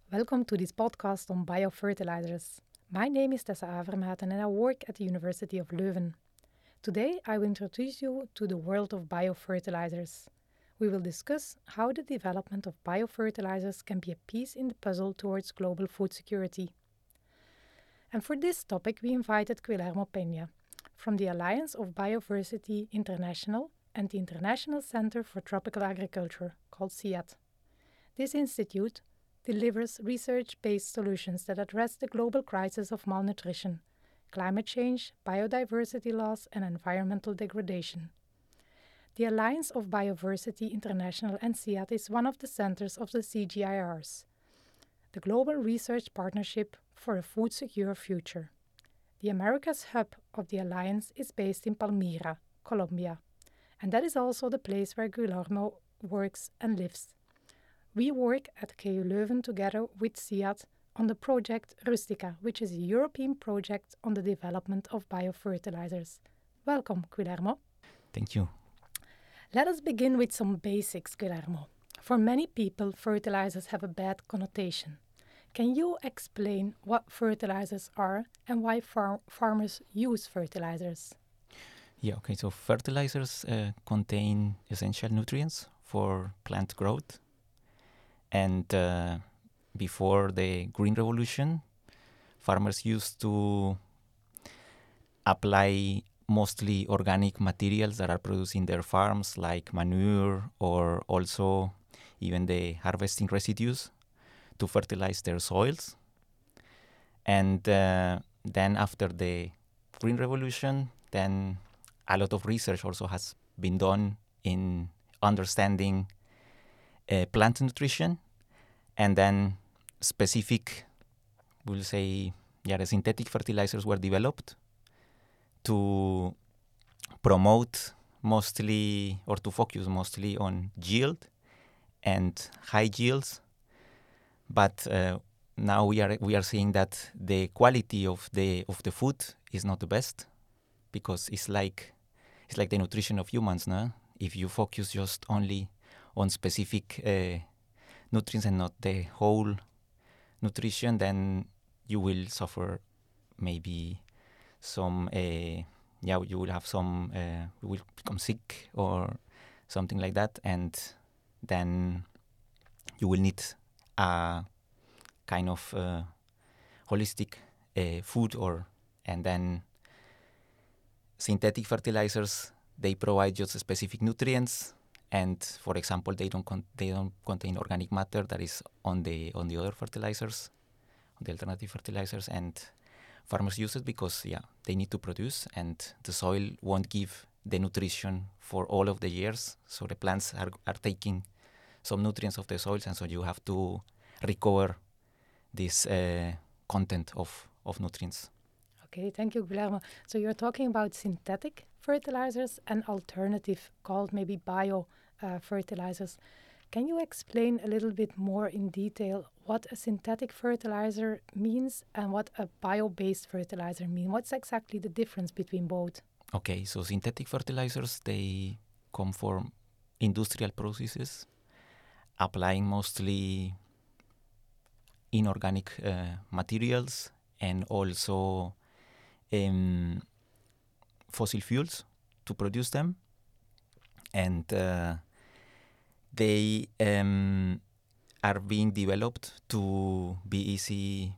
Welcome to this podcast on biofertilizers. My name is Tessa Avermaeten and I work at the University of Leuven. Today I will introduce you to the world of biofertilizers. We will discuss how the development of biofertilizers can be a piece in the puzzle towards global food security. And for this topic we invited Guillermo Peña from the Alliance of Biodiversity International and the International Center for Tropical Agriculture, called CIAT. This institute delivers research-based solutions that address the global crisis of malnutrition, climate change, biodiversity loss, and environmental degradation. The Alliance of Biodiversity International and CIAT is one of the centers of the CGIARs, the Global Research Partnership for a Food Secure Future. The Americas hub of the Alliance is based in Palmyra, Colombia, and that is also the place where Guillermo works and lives. We work at KU Leuven together with CIAT on the project Rustica, which is a European project on the development of biofertilizers. Welcome, Guillermo. Thank you. Let us begin with some basics, Guillermo. For many people, fertilizers have a bad connotation. Can you explain what fertilizers are and why farmers use fertilizers? Okay. So fertilizers contain essential nutrients for plant growth. And before the Green Revolution, farmers used to apply mostly organic materials that are produced in their farms, like manure or also even the harvesting residues, to fertilize their soils. And then after the Green Revolution, then a lot of research also has been done in understanding plant nutrition, and then specific, we'll say, the synthetic fertilizers were developed to promote mostly, or to focus mostly on yield and high yields. But now we are seeing that the quality of the food is not the best, because it's like the nutrition of humans, no? If you focus just only on specific nutrients and not the whole nutrition, then you will suffer maybe some, you will have some, you will become sick or something like that, and then you will need a kind of holistic food, and then synthetic fertilizers, they provide just specific nutrients. And for example, they don't contain organic matter that is on the other fertilizers, on the alternative fertilizers, and farmers use it because they need to produce, and the soil won't give the nutrition for all of the years. So the plants are taking some nutrients of the soils, and so you have to recover this content of nutrients. Okay, thank you, Guillermo. So you're talking about synthetic fertilizers and alternative, called maybe bio fertilizers. Can you explain a little bit more in detail what a synthetic fertilizer means and what a bio-based fertilizer means? What's exactly the difference between both? Okay, so synthetic fertilizers, they come from industrial processes, applying mostly inorganic materials and also fossil fuels to produce them. And they are being developed to be easy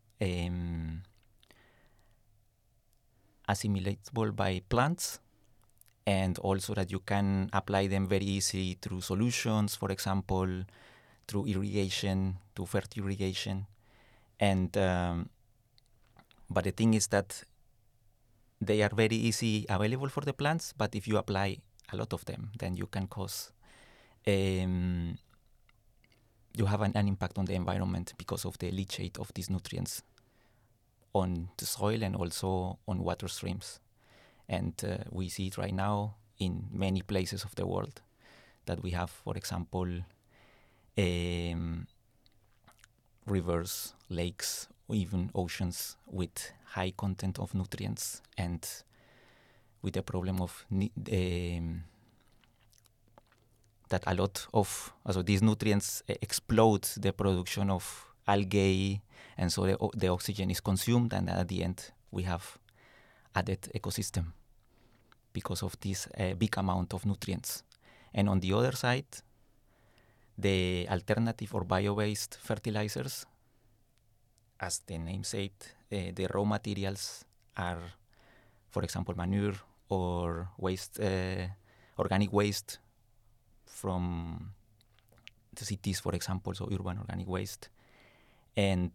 assimilatable by plants, and also that you can apply them very easily through solutions, for example, through irrigation, to fertirrigation. And but the thing is that they are very easy available for the plants, but if you apply a lot of them, then you can cause you have an impact on the environment because of the leachate of these nutrients on the soil and also on water streams. And we see it right now in many places of the world that we have, for example, rivers, lakes, or even oceans with high content of nutrients, and with the problem of that a lot of these nutrients explode the production of algae, and so the oxygen is consumed, and at the end we have added ecosystem because of this big amount of nutrients. And on the other side, the alternative or bio-based fertilizers, as the name said, the raw materials are, for example, manure or waste, organic waste from the cities, for example, so urban organic waste. And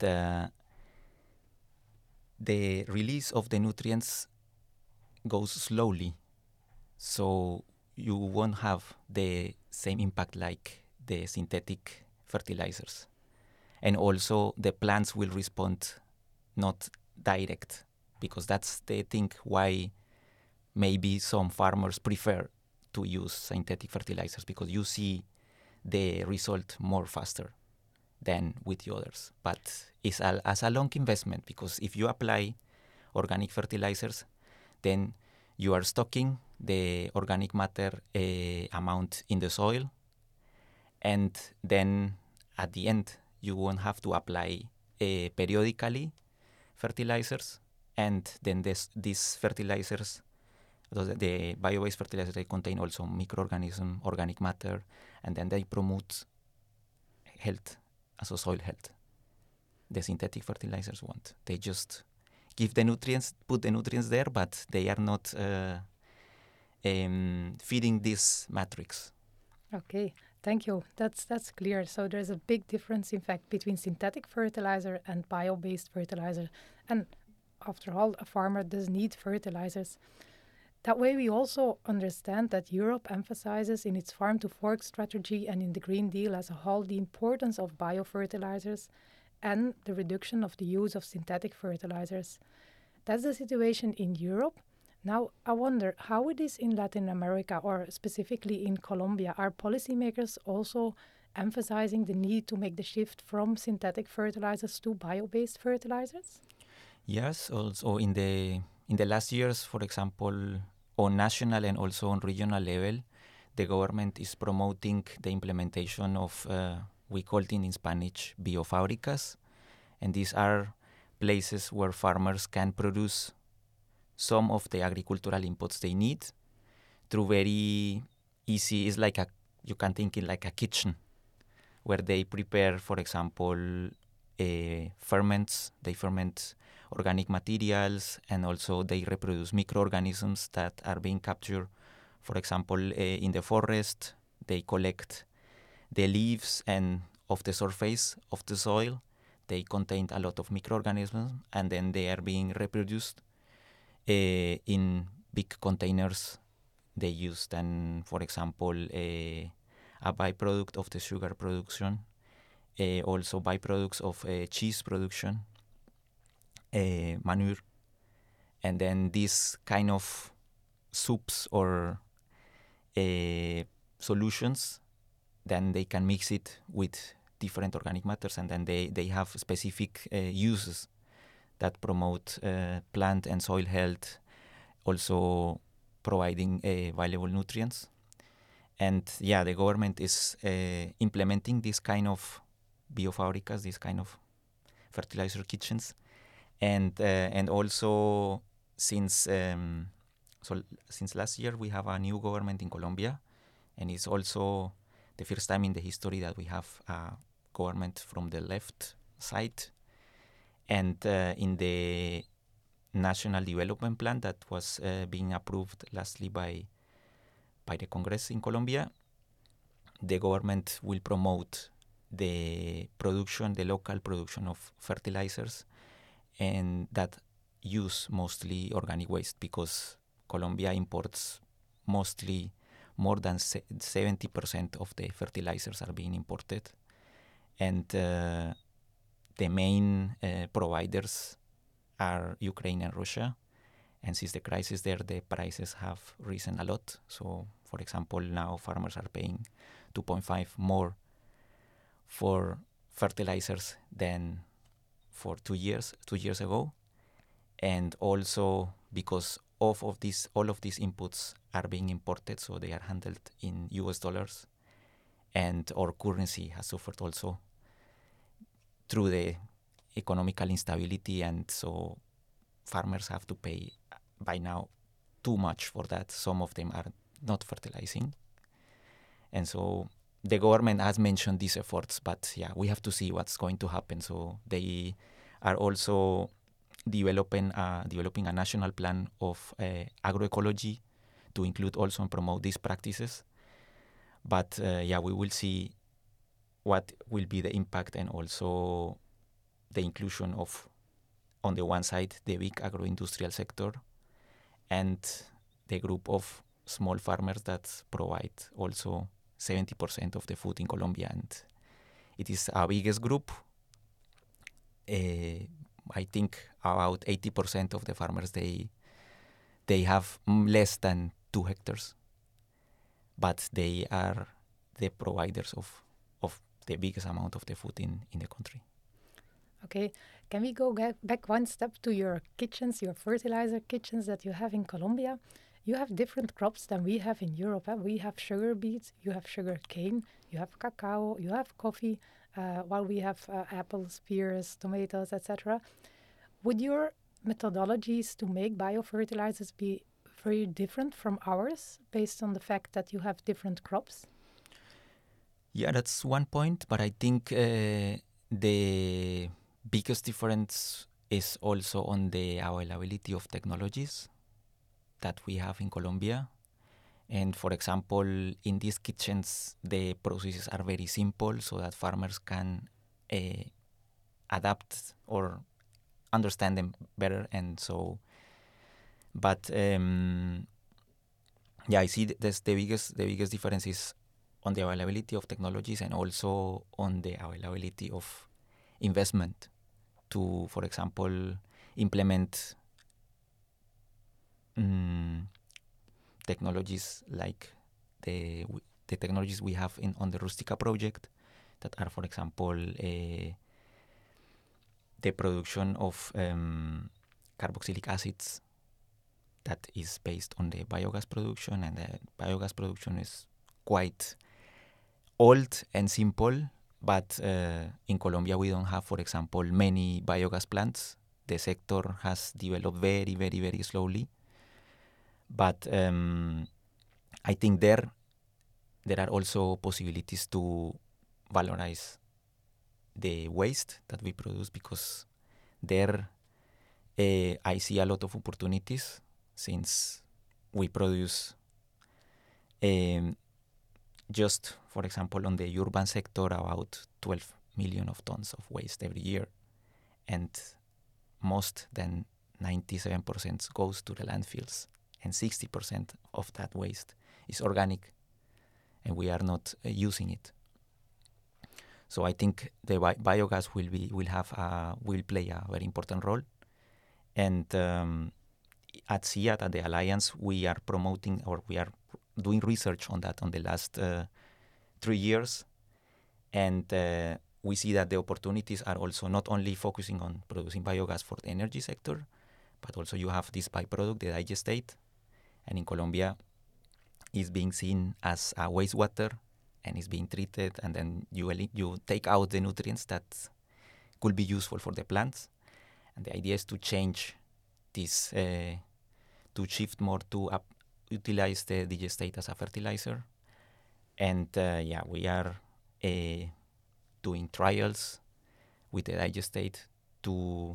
the release of the nutrients goes slowly, so you won't have the same impact like the synthetic fertilizers. And also the plants will respond not direct, because that's the thing why maybe some farmers prefer to use synthetic fertilizers, because you see the result more faster than with the others. But it's as a long investment, because if you apply organic fertilizers, then you are stocking the organic matter amount in the soil, and then at the end you won't have to apply periodically fertilizers, and then these fertilizers, the bio-based fertilizers, they contain also microorganism, organic matter, and then they promote health, also soil health. The synthetic fertilizers won't. They just give the nutrients, put the nutrients there, but they are not feeding this matrix. Okay, thank you. That's clear. So there's a big difference, in fact, between synthetic fertilizer and bio-based fertilizer. And after all, a farmer does need fertilizers. That way, we also understand that Europe emphasizes in its farm to fork strategy and in the Green Deal as a whole the importance of biofertilizers and the reduction of the use of synthetic fertilizers. That's the situation in Europe. Now, I wonder how it is in Latin America, or specifically in Colombia. Are policymakers also emphasizing the need to make the shift from synthetic fertilizers to bio-based fertilizers? Yes, also in the last years, for example, on national and also on regional level, the government is promoting the implementation of, we call it in Spanish, biofábricas, and these are places where farmers can produce some of the agricultural inputs they need through very easy, it's like you can think it like a kitchen, where they prepare, for example, ferments, they ferment organic materials, and also they reproduce microorganisms that are being captured, for example, in the forest. They collect the leaves and of the surface of the soil. They contain a lot of microorganisms, and then they are being reproduced in big containers. They use then, for example, a byproduct of the sugar production, also byproducts of cheese production, manure, and then these kind of soups or solutions, then they can mix it with different organic matters, and then they have specific uses that promote plant and soil health, also providing valuable nutrients. And yeah, the government is implementing this kind of biofábricas, this kind of fertilizer kitchens, and also since last year we have a new government in Colombia, and it's also the first time in the history that we have a government from the left side. And in the National Development Plan that was being approved lastly by the Congress in Colombia, the government will promote the local production of fertilizers, and that use mostly organic waste, because Colombia imports mostly more than 70% of the fertilizers are being imported. And the main providers are Ukraine and Russia. And since the crisis there, the prices have risen a lot. So, for example, now farmers are paying 2.5 more for fertilizers than for 2 years ago. And also because all of these inputs are being imported, so they are handled in US dollars, and our currency has suffered also through the economical instability, and so farmers have to pay by now too much for that. Some of them are not fertilizing, and so the government has mentioned these efforts, but yeah, we have to see what's going to happen. So they are also developing a national plan of agroecology to include also and promote these practices. But yeah, we will see what will be the impact, and also the inclusion of, on the one side, the big agro-industrial sector and the group of small farmers that provide also 70% of the food in Colombia. And it is our biggest group. I think about 80% of the farmers, they have less than 2 hectares, but they are the providers of the biggest amount of the food in the country. Okay, can we go back one step to your kitchens, your fertilizer kitchens that you have in Colombia? You have different crops than we have in Europe. We have sugar beets, you have sugar cane, you have cacao, you have coffee, while we have apples, pears, tomatoes, etc. Would your methodologies to make biofertilizers be very different from ours based on the fact that you have different crops? Yeah, that's one point, but I think the biggest difference is also on the availability of technologies that we have in Colombia. And for example, in these kitchens, the processes are very simple so that farmers can adapt or understand them better. And so, but yeah, I see the biggest difference is on the availability of technologies and also on the availability of investment to, for example, implement technologies like the technologies we have on the Rustica project, that are, for example, the production of carboxylic acids that is based on the biogas production, and the biogas production is quite old and simple, but in Colombia we don't have, for example, many biogas plants. The sector has developed very, very, very slowly. But I think there are also possibilities to valorize the waste that we produce, because there I see a lot of opportunities, since we produce just, for example, on the urban sector, about 12 million of tons of waste every year, and most than 97% goes to the landfills, and 60% of that waste is organic, and we are not using it. So I think the biogas will play a very important role. And at CIAT, at the Alliance, we are promoting, or we are doing research on that on the last 3 years. And we see that the opportunities are also not only focusing on producing biogas for the energy sector, but also you have this byproduct, the digestate. And in Colombia, it's being seen as a wastewater, and it's being treated, and then you take out the nutrients that could be useful for the plants. And the idea is to change this, to shift more to utilize the digestate as a fertilizer. And yeah, we are doing trials with the digestate to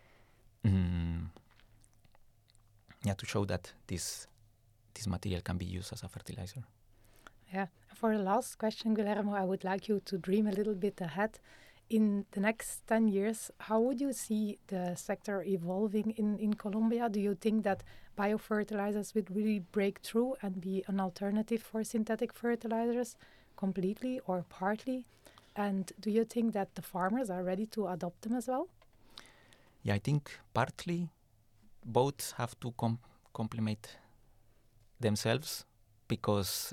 show that this material can be used as a fertilizer. Yeah. For the last question, Guillermo, I would like you to dream a little bit ahead. In the next 10 years, how would you see the sector evolving in Colombia? Do you think that biofertilizers would really break through and be an alternative for synthetic fertilizers completely or partly? And do you think that the farmers are ready to adopt them as well? Yeah, I think partly both have to complement themselves, because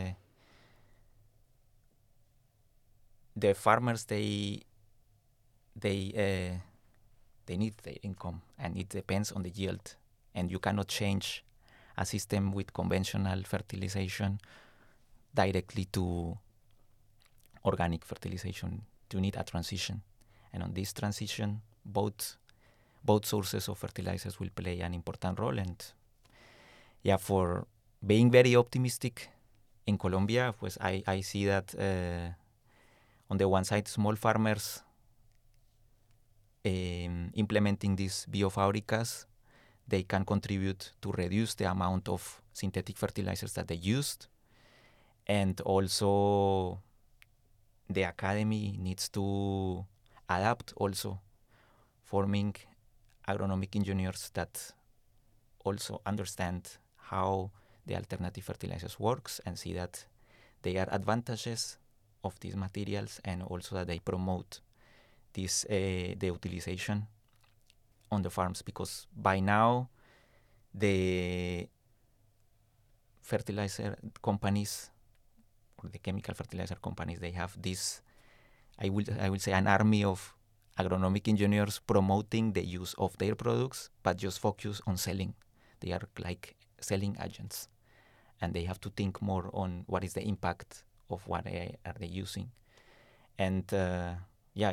the farmers, they need their income, and it depends on the yield, and you cannot change a system with conventional fertilization directly to organic fertilization. You need a transition, And on this transition, both sources of fertilizers will play an important role. And yeah, for being very optimistic in Colombia, pues I see that on the one side, small farmers implementing these biofabricas, they can contribute to reduce the amount of synthetic fertilizers that they used. And also the academy needs to adapt also, forming agronomic engineers that also understand how the alternative fertilizers works and see that there are advantages of these materials, and also that they promote this the utilization on the farms, because by now the fertilizer companies or the chemical fertilizer companies, they have this, I will say, an army of agronomic engineers promoting the use of their products, but just focus on selling. They are like selling agents, and they have to think more on what is the impact of what are they using. And yeah,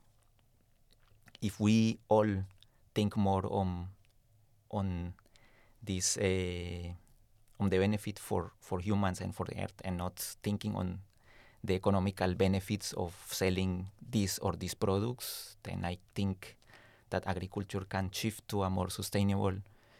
if we all think more on this on the benefit for humans and for the earth, and not thinking on the economical benefits of selling this or these products, then I think that agriculture can shift to a more sustainable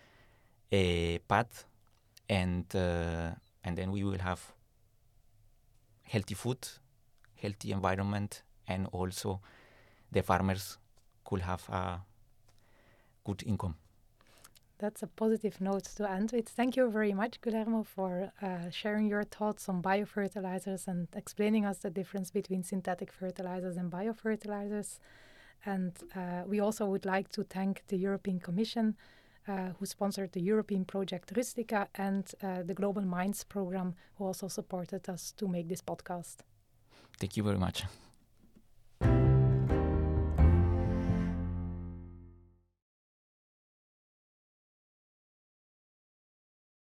path, and then we will have healthy food, healthy environment, and also the farmers could have a good income. That's a positive note to end with. Thank you very much, Guillermo, for sharing your thoughts on biofertilizers and explaining us the difference between synthetic fertilizers and biofertilizers. And we also would like to thank the European Commission, who sponsored the European project Rustica, and the Global Minds program, who also supported us to make this podcast. Thank you very much.